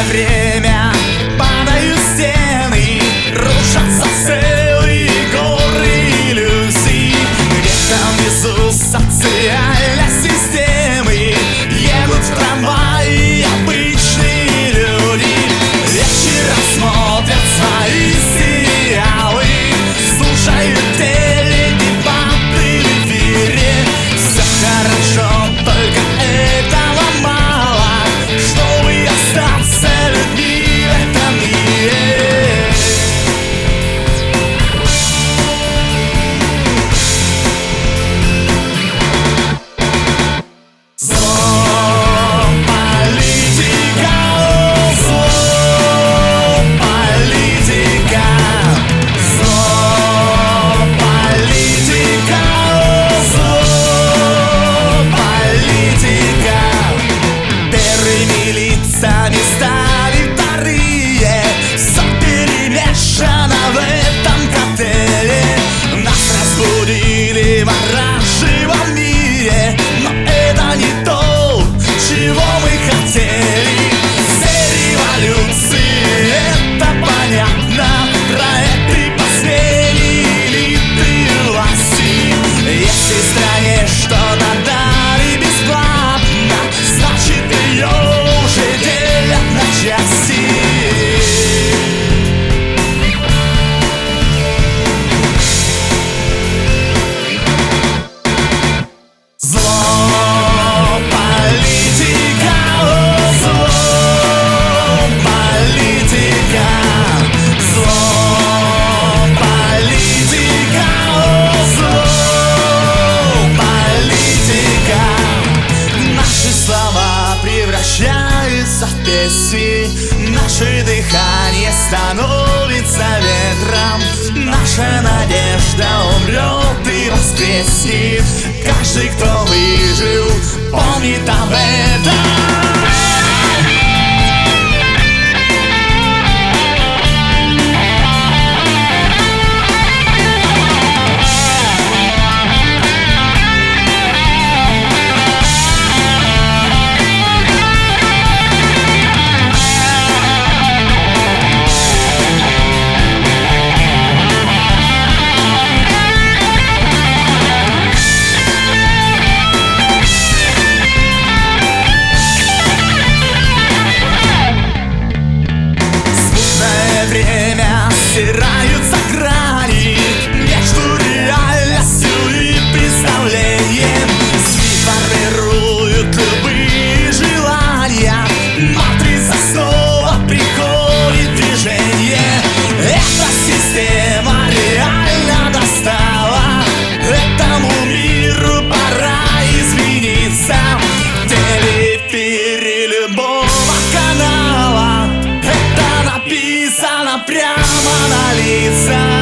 время падают стены, рушатся целые горы иллюзий. Где-то внизу социальной системы едут в трамвае обычные люди. Вечером смотрят свои сериалы, слушают теледебаты в эфире. Все хорошо, только этого мало, чтобы остаться людьми в этом мире. Зло политика, зло политика, зло политика, зло политика. Первыми лицами стали вторые, все перемешано в этом коктейле. Нас разбудили в оранжевом мире, но это не то, чего мы хотели. Все революции, это понятно, проекты по смене элиты власти. Если стране что-то дали бесплатно, значит ее уже делят на части. Зло политика, зло политика, зло политика, зло политика. Наши слова превращаются в песни, наше дыхание становится ветром, наша надежда умрет и воскреснет. Каждый, кто выжил, помнит об этом. Время стираются грани между реальностью и представлением. СМИ формируют любые желания, матрица снова приходит в движение. Эта система реально достала, этому миру пора измениться. В телеэфире любого канала это написано прямо на лицах.